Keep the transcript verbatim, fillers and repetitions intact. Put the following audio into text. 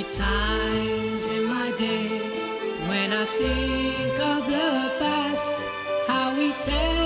Times in my day when I think of the past, how we tend